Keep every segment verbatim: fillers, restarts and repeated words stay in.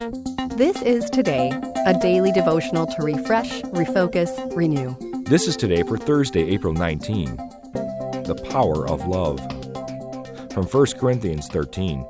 This is Today, a daily devotional to refresh, refocus, renew. This is Today for Thursday, April nineteenth. The power of love. From First Corinthians thirteen.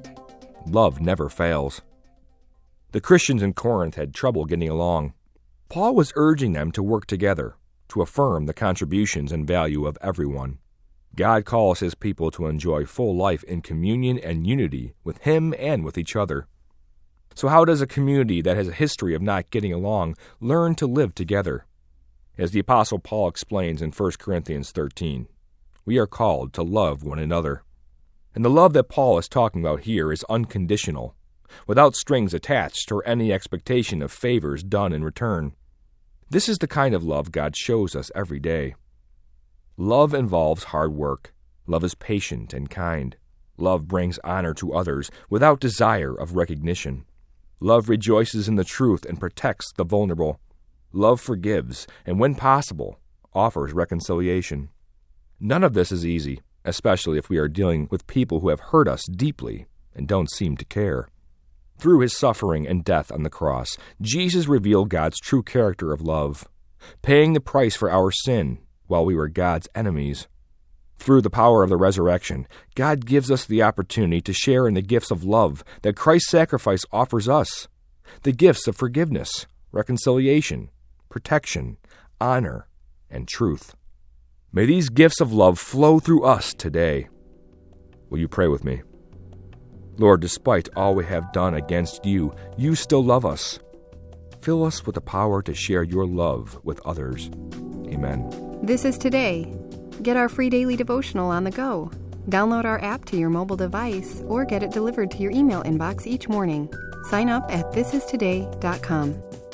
Love never fails. The Christians in Corinth had trouble getting along. Paul was urging them to work together, to affirm the contributions and value of everyone. God calls His people to enjoy full life in communion and unity with Him and with each other. So how does a community that has a history of not getting along learn to live together? As the Apostle Paul explains in First Corinthians thirteen, we are called to love one another. And the love that Paul is talking about here is unconditional, without strings attached or any expectation of favors done in return. This is the kind of love God shows us every day. Love involves hard work. Love is patient and kind. Love brings honor to others without desire of recognition. Love rejoices in the truth and protects the vulnerable. Love forgives and, when possible, offers reconciliation. None of this is easy, especially if we are dealing with people who have hurt us deeply and don't seem to care. Through His suffering and death on the cross, Jesus revealed God's true character of love, paying the price for our sin while we were God's enemies. Through the power of the resurrection, God gives us the opportunity to share in the gifts of love that Christ's sacrifice offers us, the gifts of forgiveness, reconciliation, protection, honor, and truth. May these gifts of love flow through us today. Will you pray with me? Lord, despite all we have done against you, you still love us. Fill us with the power to share your love with others. Amen. This is Today. Get our free daily devotional on the go. Download our app to your mobile device or get it delivered to your email inbox each morning. Sign up at this is today dot com.